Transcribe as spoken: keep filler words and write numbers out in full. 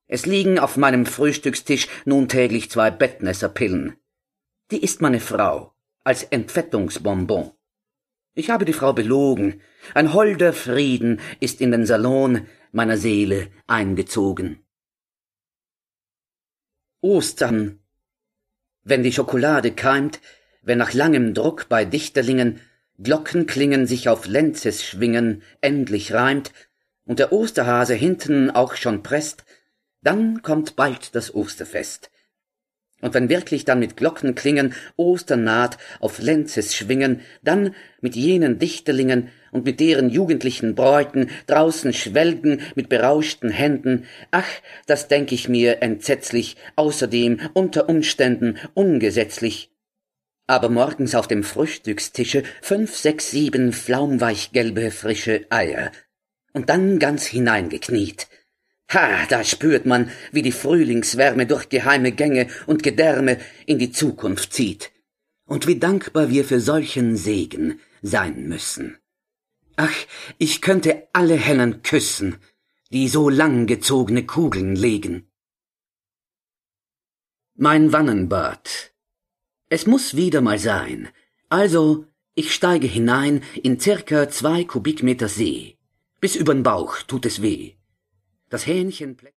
Es liegen auf meinem Frühstückstisch nun täglich zwei Bettnässerpillen. Die ist meine Frau, als Entfettungsbonbon. Ich habe die Frau belogen, ein holder Frieden ist in den Salon meiner Seele eingezogen. Ostern. Wenn die Schokolade keimt, wenn nach langem Druck bei Dichterlingen Glockenklingen sich auf Lenzes schwingen, endlich reimt, und der Osterhase hinten auch schon presst, dann kommt bald das Osterfest. Und wenn wirklich dann mit Glockenklingen Ostern naht, auf Lenzes schwingen, dann mit jenen Dichterlingen und mit deren jugendlichen Bräuten draußen schwelgen mit berauschten Händen, ach, das denk ich mir entsetzlich, außerdem unter Umständen ungesetzlich. Aber morgens auf dem Frühstückstische fünf, sechs, sieben flaumweichgelbe frische Eier. Und dann ganz hineingekniet. Ha, da spürt man, wie die Frühlingswärme durch geheime Gänge und Gedärme in die Zukunft zieht. Und wie dankbar wir für solchen Segen sein müssen. Ach, ich könnte alle Hennen küssen, die so lang gezogene Kugeln legen. Mein Wannenbad. Es muss wieder mal sein. Also, ich steige hinein in circa zwei Kubikmeter See. Bis übern Bauch tut es weh. Das Hähnchen